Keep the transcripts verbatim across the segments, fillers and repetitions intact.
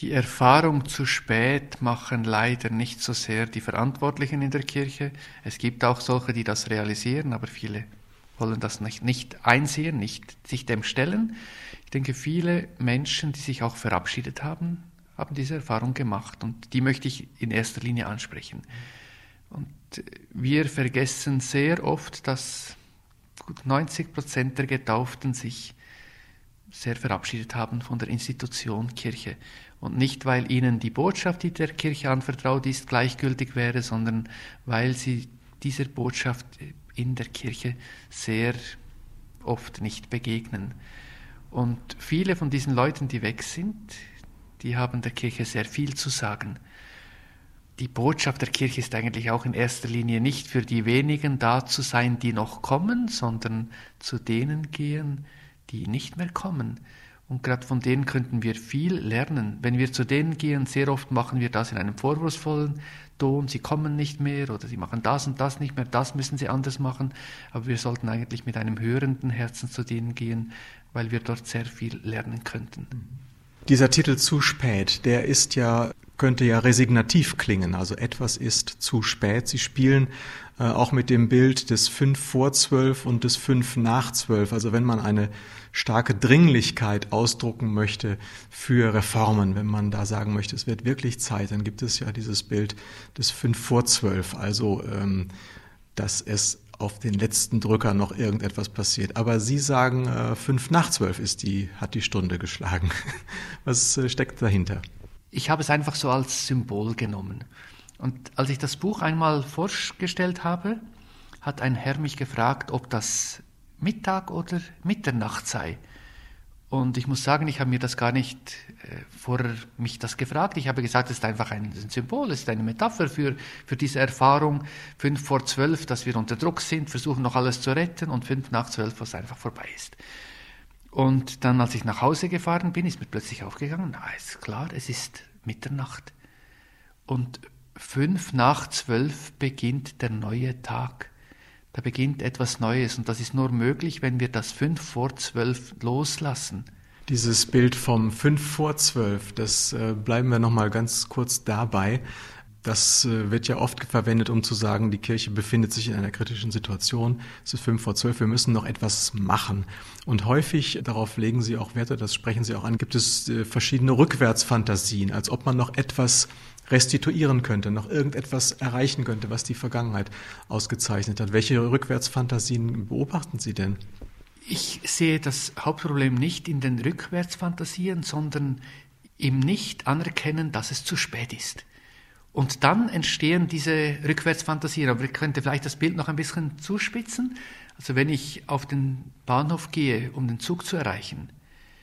Die Erfahrung zu spät machen leider nicht so sehr die Verantwortlichen in der Kirche. Es gibt auch solche, die das realisieren, aber viele wollen das nicht, nicht einsehen, nicht sich dem stellen. Ich denke, viele Menschen, die sich auch verabschiedet haben, haben diese Erfahrung gemacht und die möchte ich in erster Linie ansprechen. Und wir vergessen sehr oft, dass gut neunzig Prozent der Getauften sich sehr verabschiedet haben von der Institution Kirche. Und nicht, weil ihnen die Botschaft, die der Kirche anvertraut ist, gleichgültig wäre, sondern weil sie dieser Botschaft in der Kirche sehr oft nicht begegnen. Und viele von diesen Leuten, die weg sind, die haben der Kirche sehr viel zu sagen. Die Botschaft der Kirche ist eigentlich auch in erster Linie nicht für die wenigen da zu sein, die noch kommen, sondern zu denen gehen, die nicht mehr kommen. Und gerade von denen könnten wir viel lernen. Wenn wir zu denen gehen, sehr oft machen wir das in einem vorwurfsvollen Ton, sie kommen nicht mehr oder sie machen das und das nicht mehr, das müssen sie anders machen. Aber wir sollten eigentlich mit einem hörenden Herzen zu denen gehen, weil wir dort sehr viel lernen könnten. Dieser Titel zu spät, der ist ja, könnte ja resignativ klingen, also etwas ist zu spät. Sie spielen äh, auch mit dem Bild des fünf vor zwölf und des fünf nach zwölf. Also wenn man eine starke Dringlichkeit ausdrucken möchte für Reformen, wenn man da sagen möchte, es wird wirklich Zeit, dann gibt es ja dieses Bild des fünf vor zwölf, also ähm, dass es auf den letzten Drücker noch irgendetwas passiert. Aber Sie sagen, äh, fünf nach zwölf ist die, hat die Stunde geschlagen. Was äh, steckt dahinter? Ich habe es einfach so als Symbol genommen. Und als ich das Buch einmal vorgestellt habe, hat ein Herr mich gefragt, ob das Mittag oder Mitternacht sei. Und ich muss sagen, ich habe mir das gar nicht äh, vorher mich das gefragt. Ich habe gesagt, es ist einfach ein, ein Symbol, es ist eine Metapher für, für diese Erfahrung. Fünf vor zwölf, dass wir unter Druck sind, versuchen noch alles zu retten und fünf nach zwölf, was einfach vorbei ist. Und dann, als ich nach Hause gefahren bin, ist mir plötzlich aufgegangen, na, ist klar, es ist Mitternacht. Und fünf nach zwölf beginnt der neue Tag. Da beginnt etwas Neues und das ist nur möglich, wenn wir das fünf vor zwölf loslassen. Dieses Bild vom fünf vor zwölf, das äh, bleiben wir nochmal ganz kurz dabei. Das äh, wird ja oft verwendet, um zu sagen, die Kirche befindet sich in einer kritischen Situation. Es ist fünf vor zwölf, wir müssen noch etwas machen. Und häufig, darauf legen Sie auch Werte, das sprechen Sie auch an, gibt es äh, verschiedene Rückwärtsfantasien, als ob man noch etwas restituieren könnte, noch irgendetwas erreichen könnte, was die Vergangenheit ausgezeichnet hat. Welche Rückwärtsfantasien beobachten Sie denn? Ich sehe das Hauptproblem nicht in den Rückwärtsfantasien, sondern im Nicht-Anerkennen, dass es zu spät ist. Und dann entstehen diese Rückwärtsfantasien. Aber ich könnte vielleicht das Bild noch ein bisschen zuspitzen. Also wenn ich auf den Bahnhof gehe, um den Zug zu erreichen,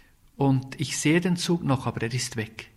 und ich sehe den Zug noch, aber er ist weg,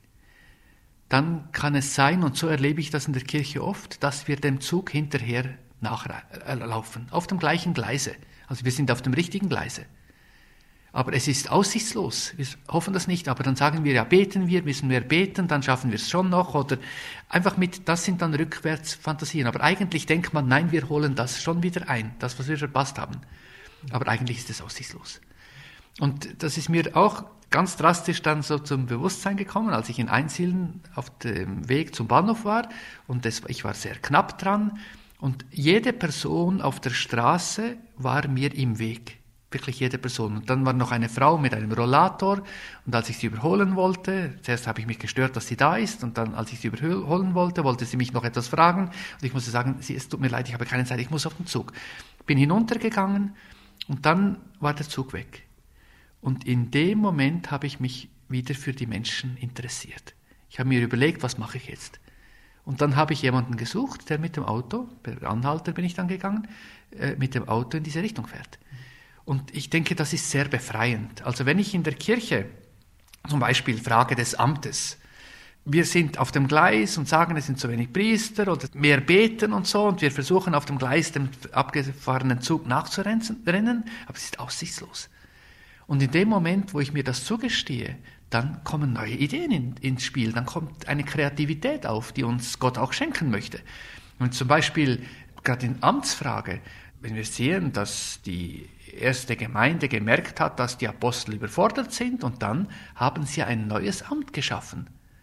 dann kann es sein, und so erlebe ich das in der Kirche oft, dass wir dem Zug hinterher nachlaufen, auf dem gleichen Gleise. Also wir sind auf dem richtigen Gleise. Aber es ist aussichtslos. Wir hoffen das nicht, aber dann sagen wir, ja, beten wir, müssen wir beten, dann schaffen wir es schon noch. Oder einfach mit, das sind dann Rückwärtsfantasien. Aber eigentlich denkt man, nein, wir holen das schon wieder ein, das, was wir verpasst haben. Aber eigentlich ist es aussichtslos. Und das ist mir auch ganz drastisch dann so zum Bewusstsein gekommen, als ich in Einsiedlen auf dem Weg zum Bahnhof war und das, ich war sehr knapp dran und jede Person auf der Straße war mir im Weg, wirklich jede Person. Und dann war noch eine Frau mit einem Rollator und als ich sie überholen wollte, zuerst habe ich mich gestört, dass sie da ist und dann, als ich sie überholen wollte, wollte sie mich noch etwas fragen und ich musste sagen, sie, es tut mir leid, ich habe keine Zeit, ich muss auf den Zug. Bin hinuntergegangen und dann war der Zug weg. Und in dem Moment habe ich mich wieder für die Menschen interessiert. Ich habe mir überlegt, was mache ich jetzt? Und dann habe ich jemanden gesucht, der mit dem Auto, per Anhalter bin ich dann gegangen, äh, mit dem Auto in diese Richtung fährt. Und ich denke, das ist sehr befreiend. Also wenn ich in der Kirche, zum Beispiel Frage des Amtes, wir sind auf dem Gleis und sagen, es sind zu wenig Priester oder mehr beten und so und wir versuchen auf dem Gleis dem abgefahrenen Zug nachzurennen, aber es ist aussichtslos. Und in dem Moment, wo ich mir das zugestehe, dann kommen neue Ideen in, ins Spiel, dann kommt eine Kreativität auf, die uns Gott auch schenken möchte. Und zum Beispiel, gerade in Amtsfrage, wenn wir sehen, dass die erste Gemeinde gemerkt hat, dass die Apostel überfordert sind und dann haben sie ein neues Amt geschaffen.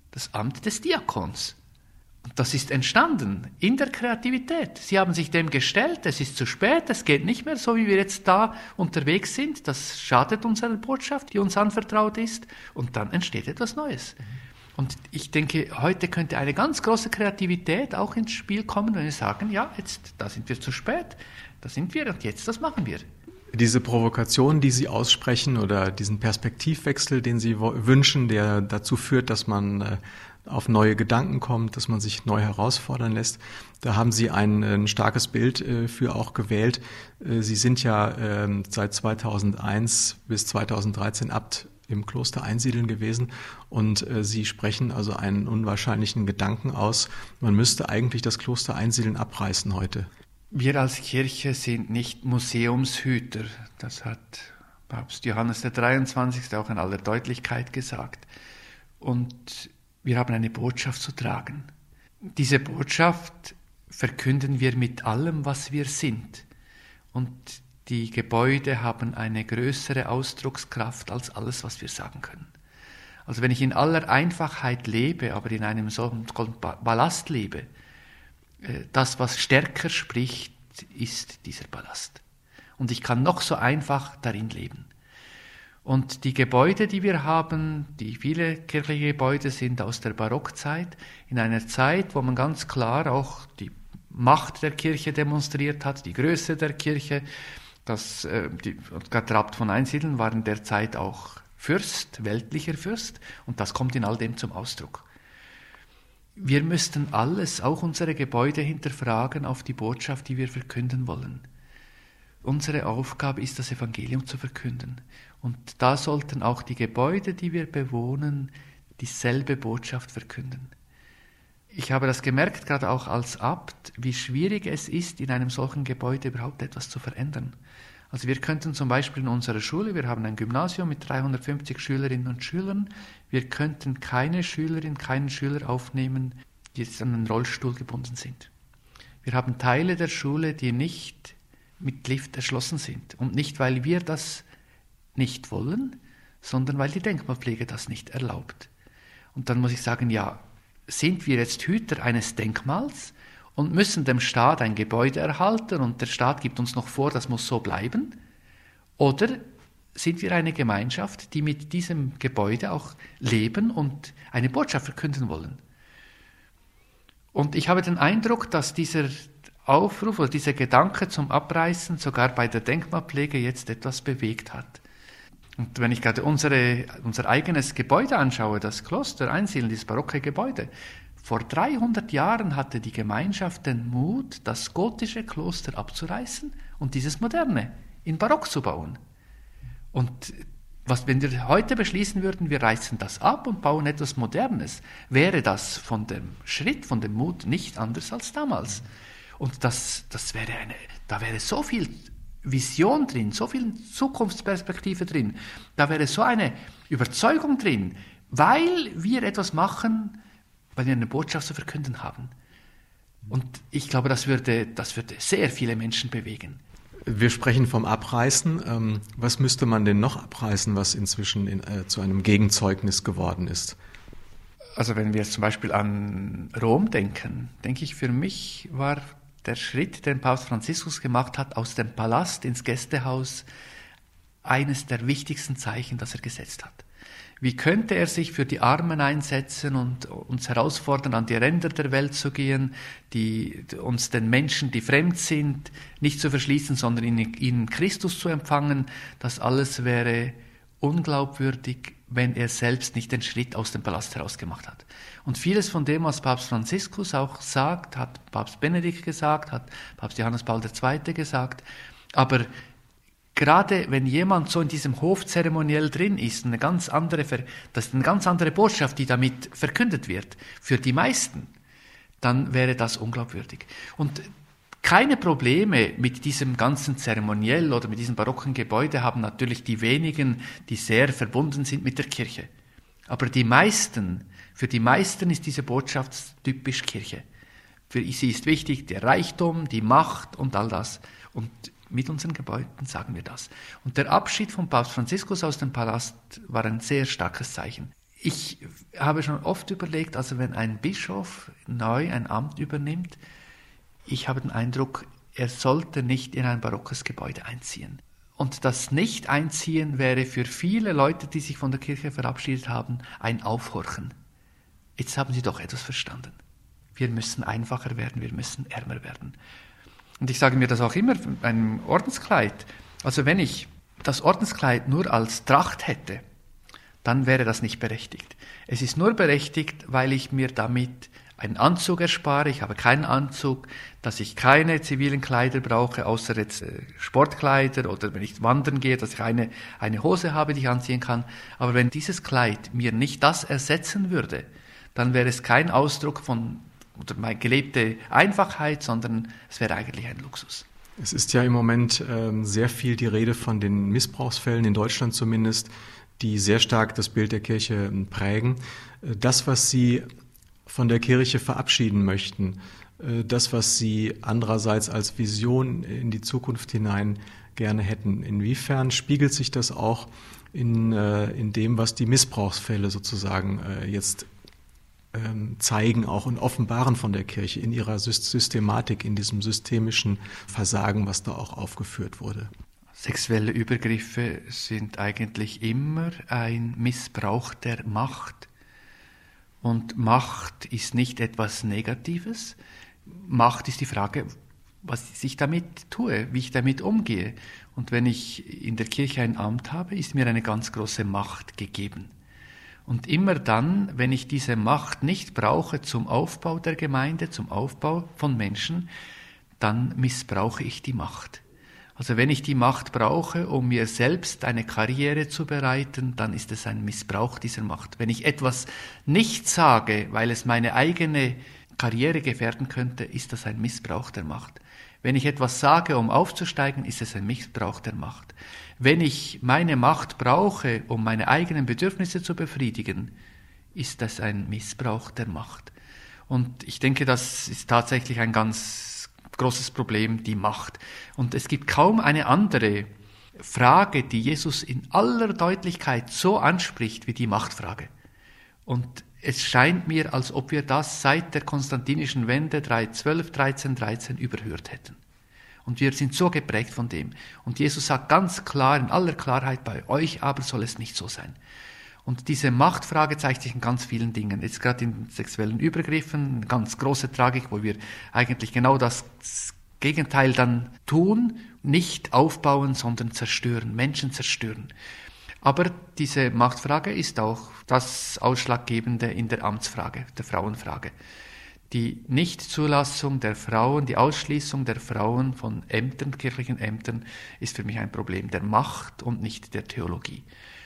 das Amt des Diakons. Und das ist entstanden in der Kreativität. Sie haben sich dem gestellt, es ist zu spät, es geht nicht mehr so, wie wir jetzt da unterwegs sind. Das schadet unserer Botschaft, die uns anvertraut ist. Und dann entsteht etwas Neues. Und ich denke, heute könnte eine ganz große Kreativität auch ins Spiel kommen, wenn wir sagen, ja, jetzt, da sind wir zu spät, da sind wir und jetzt, das machen wir. Diese Provokation, die Sie aussprechen oder diesen Perspektivwechsel, den Sie wünschen, der dazu führt, dass man auf neue Gedanken kommt, dass man sich neu herausfordern lässt, da haben Sie ein, ein starkes Bild für auch gewählt. Sie sind ja seit zweitausendeins bis zweitausenddreizehn Abt im Kloster Einsiedeln gewesen und Sie sprechen also einen unwahrscheinlichen Gedanken aus. Man müsste eigentlich das Kloster Einsiedeln abreißen heute. Wir als Kirche sind nicht Museumshüter, das hat Papst Johannes der dreiundzwanzigste auch in aller Deutlichkeit gesagt. Und wir haben eine Botschaft zu tragen. Diese Botschaft verkünden wir mit allem, was wir sind. Und die Gebäude haben eine größere Ausdruckskraft als alles, was wir sagen können. Also wenn ich in aller Einfachheit lebe, aber in einem solchen Ballast lebe, das, was stärker spricht, ist dieser Ballast. Und ich kann noch so einfach darin leben. Und die Gebäude, die wir haben, die viele kirchliche Gebäude sind aus der Barockzeit, in einer Zeit, wo man ganz klar auch die Macht der Kirche demonstriert hat, die Größe der Kirche. Das, äh, die, der Abt von Einsiedeln war in der Zeit auch Fürst, weltlicher Fürst, und das kommt in all dem zum Ausdruck. Wir müssten alles, auch unsere Gebäude, hinterfragen auf die Botschaft, die wir verkünden wollen. Unsere Aufgabe ist, das Evangelium zu verkünden. Und da sollten auch die Gebäude, die wir bewohnen, dieselbe Botschaft verkünden. Ich habe das gemerkt, gerade auch als Abt, wie schwierig es ist, in einem solchen Gebäude überhaupt etwas zu verändern. Also wir könnten zum Beispiel in unserer Schule, wir haben ein Gymnasium mit dreihundertfünfzig Schülerinnen und Schülern, wir könnten keine Schülerin, keinen Schüler aufnehmen, die jetzt an einen Rollstuhl gebunden sind. Wir haben Teile der Schule, die nicht mit Lift erschlossen sind. Und nicht, weil wir das nicht wollen, sondern weil die Denkmalpflege das nicht erlaubt. Und dann muss ich sagen, ja, sind wir jetzt Hüter eines Denkmals und müssen dem Staat ein Gebäude erhalten und der Staat gibt uns noch vor, das muss so bleiben? Oder sind wir eine Gemeinschaft, die mit diesem Gebäude auch leben und eine Botschaft verkünden wollen? Und ich habe den Eindruck, dass dieser Aufruf oder dieser Gedanke zum Abreißen sogar bei der Denkmalpflege jetzt etwas bewegt hat. Und wenn ich gerade unsere, unser eigenes Gebäude anschaue, das Kloster Einsiedeln, dieses barocke Gebäude, vor dreihundert Jahren hatte die Gemeinschaft den Mut, das gotische Kloster abzureißen und dieses moderne in Barock zu bauen. Und was, wenn wir heute beschließen würden, wir reißen das ab und bauen etwas Modernes, wäre das von dem Schritt, von dem Mut nicht anders als damals. Und das, das wäre eine, da wäre so viel Vision drin, so viel Zukunftsperspektive drin, da wäre so eine Überzeugung drin, weil wir etwas machen, weil wir eine Botschaft zu verkünden haben. Und ich glaube, das würde, das würde sehr viele Menschen bewegen. Wir sprechen vom Abreißen. Was müsste man denn noch abreißen, was inzwischen in, äh, zu einem Gegenzeugnis geworden ist? Also wenn wir zum Beispiel an Rom denken, denke ich, für mich war der Schritt, den Papst Franziskus gemacht hat, aus dem Palast ins Gästehaus, eines der wichtigsten Zeichen, das er gesetzt hat. Wie könnte er sich für die Armen einsetzen und uns herausfordern, an die Ränder der Welt zu gehen, die, uns den Menschen, die fremd sind, nicht zu verschließen, sondern in, in Christus zu empfangen? Das alles wäre unglaubwürdig, wenn er selbst nicht den Schritt aus dem Palast heraus gemacht hat. Und vieles von dem, was Papst Franziskus auch sagt, hat Papst Benedikt gesagt, hat Papst Johannes Paul der Zweite gesagt. Aber gerade wenn jemand so in diesem Hofzeremoniell drin ist, eine ganz andere, das ist eine ganz andere Botschaft, die damit verkündet wird, für die meisten, dann wäre das unglaubwürdig. Und keine Probleme mit diesem ganzen Zeremoniell oder mit diesem barocken Gebäude haben natürlich die wenigen, die sehr verbunden sind mit der Kirche. Aber die meisten, für die meisten ist diese Botschaft typisch Kirche. Für sie ist wichtig der Reichtum, die Macht und all das. Und mit unseren Gebäuden sagen wir das. Und der Abschied von Papst Franziskus aus dem Palast war ein sehr starkes Zeichen. Ich habe schon oft überlegt, also wenn ein Bischof neu ein Amt übernimmt, ich habe den Eindruck, er sollte nicht in ein barockes Gebäude einziehen. Und das Nicht-Einziehen wäre für viele Leute, die sich von der Kirche verabschiedet haben, ein Aufhorchen. Jetzt haben sie doch etwas verstanden. Wir müssen einfacher werden, wir müssen ärmer werden. Und ich sage mir das auch immer beim Ordenskleid. Also wenn ich das Ordenskleid nur als Tracht hätte, dann wäre das nicht berechtigt. Es ist nur berechtigt, weil ich mir damit einen Anzug erspare. Ich habe keinen Anzug, dass ich keine zivilen Kleider brauche, außer jetzt Sportkleider oder wenn ich wandern gehe, dass ich eine, eine Hose habe, die ich anziehen kann. Aber wenn dieses Kleid mir nicht das ersetzen würde, dann wäre es kein Ausdruck von oder meine gelebte Einfachheit, sondern es wäre eigentlich ein Luxus. Es ist ja im Moment ähm, sehr viel die Rede von den Missbrauchsfällen, in Deutschland zumindest, die sehr stark das Bild der Kirche prägen. Das, was Sie von der Kirche verabschieden möchten, das, was Sie andererseits als Vision in die Zukunft hinein gerne hätten, inwiefern spiegelt sich das auch in, in dem, was die Missbrauchsfälle sozusagen jetzt zeigen auch und offenbaren von der Kirche in ihrer Systematik, in diesem systemischen Versagen, was da auch aufgeführt wurde? Sexuelle Übergriffe sind eigentlich immer ein Missbrauch der Macht. Und Macht ist nicht etwas Negatives. Macht ist die Frage, was ich damit tue, wie ich damit umgehe. Und wenn ich in der Kirche ein Amt habe, ist mir eine ganz große Macht gegeben. Und immer dann, wenn ich diese Macht nicht brauche zum Aufbau der Gemeinde, zum Aufbau von Menschen, dann missbrauche ich die Macht. Also wenn ich die Macht brauche, um mir selbst eine Karriere zu bereiten, dann ist es ein Missbrauch dieser Macht. Wenn ich etwas nicht sage, weil es meine eigene Karriere gefährden könnte, ist das ein Missbrauch der Macht. Wenn ich etwas sage, um aufzusteigen, ist es ein Missbrauch der Macht. Wenn ich meine Macht brauche, um meine eigenen Bedürfnisse zu befriedigen, ist das ein Missbrauch der Macht. Und ich denke, das ist tatsächlich ein ganz großes Problem, die Macht. Und es gibt kaum eine andere Frage, die Jesus in aller Deutlichkeit so anspricht wie die Machtfrage. Und es scheint mir, als ob wir das seit der konstantinischen Wende zwölf, dreizehn, dreizehn überhört hätten. Und wir sind so geprägt von dem. Und Jesus sagt ganz klar, in aller Klarheit, bei euch aber soll es nicht so sein. Und diese Machtfrage zeigt sich in ganz vielen Dingen. Jetzt gerade in sexuellen Übergriffen, eine ganz große Tragik, wo wir eigentlich genau das Gegenteil dann tun, nicht aufbauen, sondern zerstören, Menschen zerstören. Aber diese Machtfrage ist auch das Ausschlaggebende in der Amtsfrage, der Frauenfrage. Die Nichtzulassung der Frauen, die Ausschließung der Frauen von Ämtern, kirchlichen Ämtern, ist für mich ein Problem der Macht und nicht der Theologie.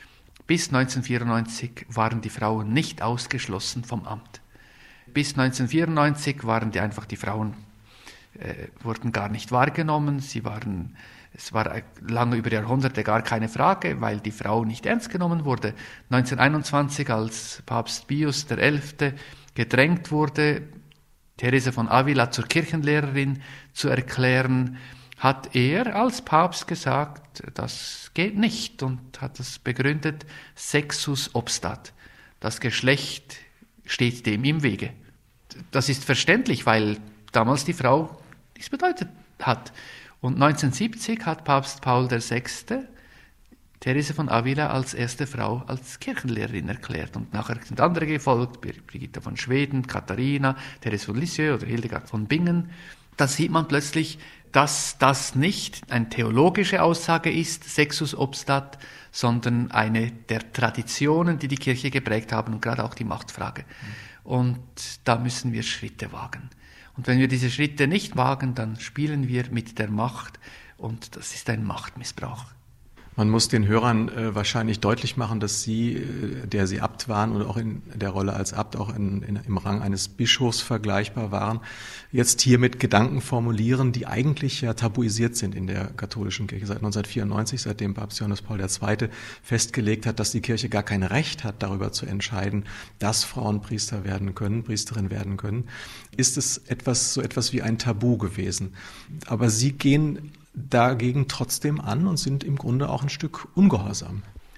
Bis neunzehnhundertvierundneunzig waren die Frauen nicht ausgeschlossen vom Amt. Bis neunzehnhundertvierundneunzig waren die einfach, die Frauen äh, wurden gar nicht wahrgenommen. Sie waren, es war lange über Jahrhunderte gar keine Frage, weil die Frau nicht ernst genommen wurde. neunzehnhunderteinundzwanzig, als Papst Pius der Elfte gedrängt wurde, Therese von Avila zur Kirchenlehrerin zu erklären, hat er als Papst gesagt, das geht nicht und hat das begründet, sexus obstat. Das Geschlecht steht dem im Wege. Das ist verständlich, weil damals die Frau nichts bedeutet hat. Und neunzehnhundertsiebzig hat Papst Paul der Sechste Therese von Avila als erste Frau als Kirchenlehrerin erklärt. Und nachher sind andere gefolgt, Brigitta von Schweden, Katharina, Therese von Lisieux oder Hildegard von Bingen. Da sieht man plötzlich, dass das nicht eine theologische Aussage ist, sexus obstat, sondern eine der Traditionen, die die Kirche geprägt haben und gerade auch die Machtfrage. Und da müssen wir Schritte wagen. Und wenn wir diese Schritte nicht wagen, dann spielen wir mit der Macht und das ist ein Machtmissbrauch. Man muss den Hörern äh, wahrscheinlich deutlich machen, dass Sie, äh, der Sie Abt waren und auch in der Rolle als Abt auch in, in, im Rang eines Bischofs vergleichbar waren, jetzt hier mit Gedanken formulieren, die eigentlich ja tabuisiert sind in der katholischen Kirche. Seit neunzehnhundertvierundneunzig, seitdem Papst Johannes Paul der Zweite festgelegt hat, dass die Kirche gar kein Recht hat, darüber zu entscheiden, dass Frauen Priester werden können, Priesterin werden können, ist es etwas, so etwas wie ein Tabu gewesen. Aber Sie gehen dagegen trotzdem an und sind im Grunde auch ein Stück ungehorsam.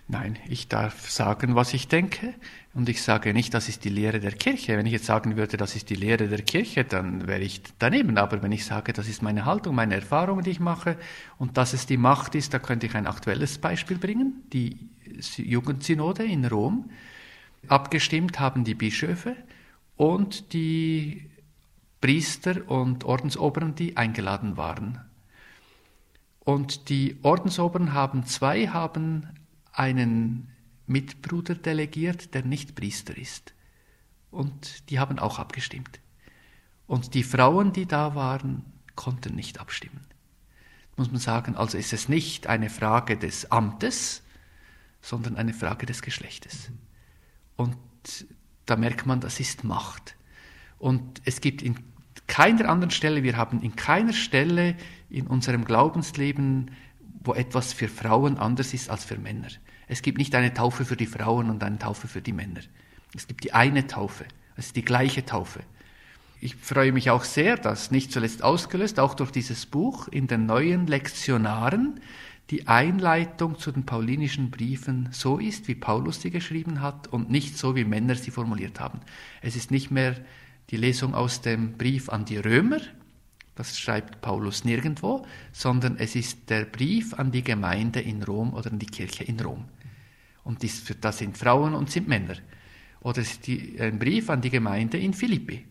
Nein, ich darf sagen, was ich denke, und ich sage nicht, das ist die Lehre der Kirche. Wenn ich jetzt sagen würde, das ist die Lehre der Kirche, dann wäre ich daneben. Aber wenn ich sage, das ist meine Haltung, meine Erfahrungen, die ich mache, und dass es die Macht ist, da könnte ich ein aktuelles Beispiel bringen. Die Jugendsynode in Rom. Abgestimmt haben die Bischöfe und die Priester und Ordensoberen, die eingeladen waren. Und die Ordensoberen haben zwei, haben einen Mitbruder delegiert, der nicht Priester ist. Und die haben auch abgestimmt. Und die Frauen, die da waren, konnten nicht abstimmen. Muss man sagen, also ist es nicht eine Frage des Amtes, sondern eine Frage des Geschlechtes. Und da merkt man, das ist Macht. Und es gibt in keiner anderen Stelle, wir haben in keiner Stelle in unserem Glaubensleben, wo etwas für Frauen anders ist als für Männer. Es gibt nicht eine Taufe für die Frauen und eine Taufe für die Männer. Es gibt die eine Taufe, es ist die gleiche Taufe. Ich freue mich auch sehr, dass nicht zuletzt ausgelöst, auch durch dieses Buch, in den neuen Lektionaren die Einleitung zu den paulinischen Briefen so ist, wie Paulus sie geschrieben hat und nicht so, wie Männer sie formuliert haben. Es ist nicht mehr die Lesung aus dem Brief an die Römer, das schreibt Paulus nirgendwo, sondern es ist der Brief an die Gemeinde in Rom oder an die Kirche in Rom. Und das sind Frauen und sind Männer. Oder es ist die, ein Brief an die Gemeinde in Philippi.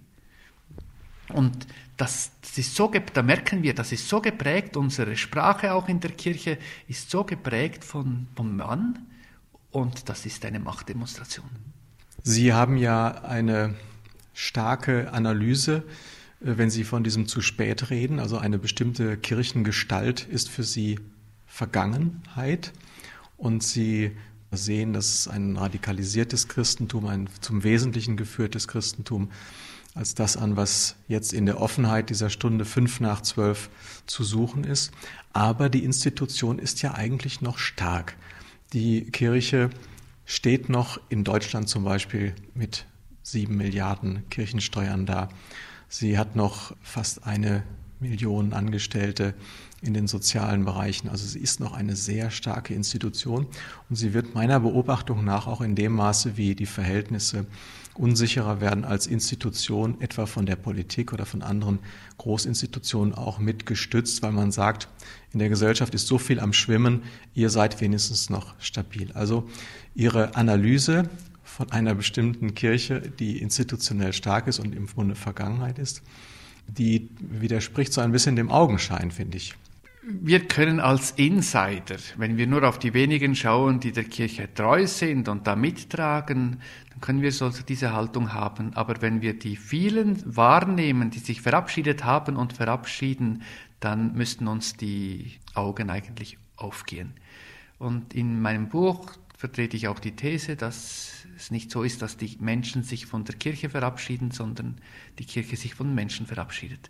Und das, das ist so, da merken wir, das ist so geprägt, unsere Sprache auch in der Kirche ist so geprägt von, vom Mann, und das ist eine Machtdemonstration. Sie haben ja eine starke Analyse, wenn Sie von diesem zu spät reden, also eine bestimmte Kirchengestalt ist für Sie Vergangenheit, und Sie sehen, dass es ein radikalisiertes Christentum, ein zum Wesentlichen geführtes Christentum, als das an, was jetzt in der Offenheit dieser Stunde fünf nach zwölf zu suchen ist. Aber die Institution ist ja eigentlich noch stark. Die Kirche steht noch in Deutschland zum Beispiel mit sieben Milliarden Kirchensteuern da. Sie hat noch fast eine Million Angestellte in den sozialen Bereichen. Also sie ist noch eine sehr starke Institution, und sie wird meiner Beobachtung nach auch in dem Maße, wie die Verhältnisse unsicherer werden als Institution, etwa von der Politik oder von anderen Großinstitutionen, auch mitgestützt, weil man sagt, in der Gesellschaft ist so viel am Schwimmen, ihr seid wenigstens noch stabil. Also Ihre Analyse von einer bestimmten Kirche, die institutionell stark ist und im Grunde Vergangenheit ist, die widerspricht so ein bisschen dem Augenschein, finde ich. Wir können als Insider, wenn wir nur auf die wenigen schauen, die der Kirche treu sind und da mittragen, dann können wir so diese Haltung haben. Aber wenn wir die vielen wahrnehmen, die sich verabschiedet haben und verabschieden, dann müssten uns die Augen eigentlich aufgehen. Und in meinem Buch vertrete ich auch die These, dass es nicht so ist, dass die Menschen sich von der Kirche verabschieden, sondern die Kirche sich von Menschen verabschiedet.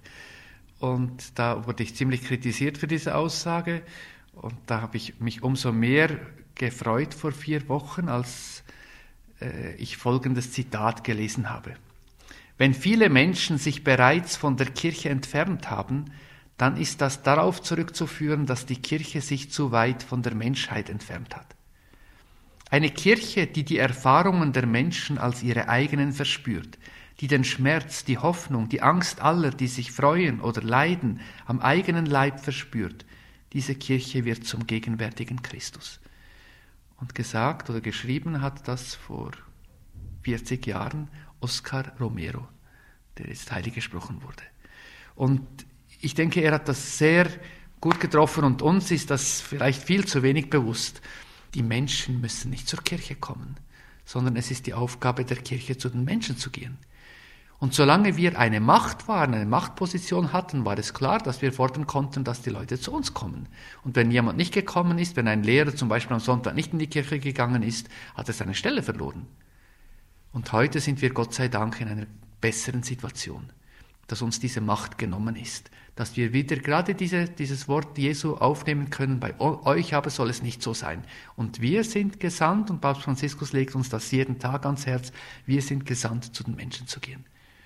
Und da wurde ich ziemlich kritisiert für diese Aussage, und da habe ich mich umso mehr gefreut vor vier Wochen, als äh, ich folgendes Zitat gelesen habe. Wenn viele Menschen sich bereits von der Kirche entfernt haben, dann ist das darauf zurückzuführen, dass die Kirche sich zu weit von der Menschheit entfernt hat. Eine Kirche, die die Erfahrungen der Menschen als ihre eigenen verspürt, die den Schmerz, die Hoffnung, die Angst aller, die sich freuen oder leiden, am eigenen Leib verspürt, diese Kirche wird zum gegenwärtigen Christus. Und gesagt oder geschrieben hat das vor vierzig Jahren Oscar Romero, der jetzt heilig gesprochen wurde. Und ich denke, er hat das sehr gut getroffen, und uns ist das vielleicht viel zu wenig bewusst. Die Menschen müssen nicht zur Kirche kommen, sondern es ist die Aufgabe der Kirche, zu den Menschen zu gehen. Und solange wir eine Macht waren, eine Machtposition hatten, war es klar, dass wir fordern konnten, dass die Leute zu uns kommen. Und wenn jemand nicht gekommen ist, wenn ein Lehrer zum Beispiel am Sonntag nicht in die Kirche gegangen ist, hat er seine Stelle verloren. Und heute sind wir Gott sei Dank in einer besseren Situation, dass uns diese Macht genommen ist, dass wir wieder gerade diese, dieses Wort Jesu aufnehmen können, bei euch aber soll es nicht so sein. Und wir sind gesandt, und Papst Franziskus legt uns das jeden Tag ans Herz, wir sind gesandt, zu den Menschen zu gehen.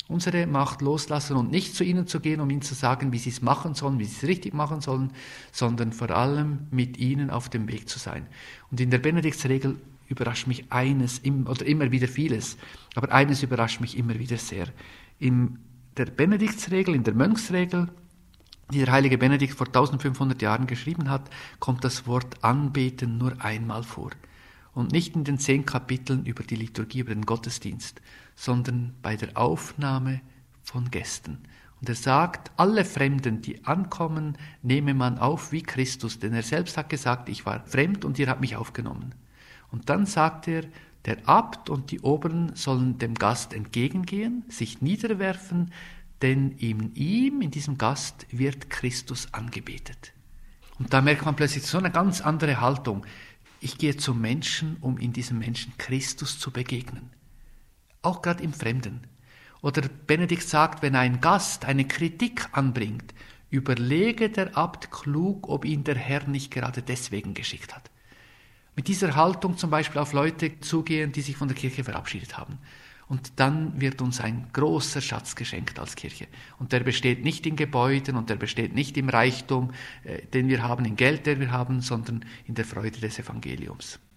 unsere Macht loslassen und nicht zu ihnen zu gehen, um ihnen zu sagen, wie sie es machen sollen, wie sie es richtig machen sollen, sondern vor allem mit ihnen auf dem Weg zu sein. Und in der Benediktsregel überrascht mich eines, oder immer wieder vieles, aber eines überrascht mich immer wieder sehr. In der Benediktsregel, in der Mönchsregel, die der heilige Benedikt vor eintausendfünfhundert Jahren geschrieben hat, kommt das Wort Anbeten nur einmal vor. Und nicht in den zehn Kapiteln über die Liturgie, über den Gottesdienst, sondern bei der Aufnahme von Gästen. Und er sagt, alle Fremden, die ankommen, nehme man auf wie Christus, denn er selbst hat gesagt, ich war fremd und ihr habt mich aufgenommen. Und dann sagt er, der Abt und die Oberen sollen dem Gast entgegengehen, sich niederwerfen, denn in ihm, in diesem Gast, wird Christus angebetet. Und da merkt man plötzlich so eine ganz andere Haltung. Ich gehe zum Menschen, um in diesem Menschen Christus zu begegnen. Auch gerade im Fremden. Oder Benedikt sagt, wenn ein Gast eine Kritik anbringt, überlege der Abt klug, ob ihn der Herr nicht gerade deswegen geschickt hat. Mit dieser Haltung zum Beispiel auf Leute zugehen, die sich von der Kirche verabschiedet haben. Und dann wird uns ein großer Schatz geschenkt als Kirche. Und der besteht nicht in Gebäuden und der besteht nicht im Reichtum, äh, den wir haben, im Geld, den wir haben, sondern in der Freude des Evangeliums.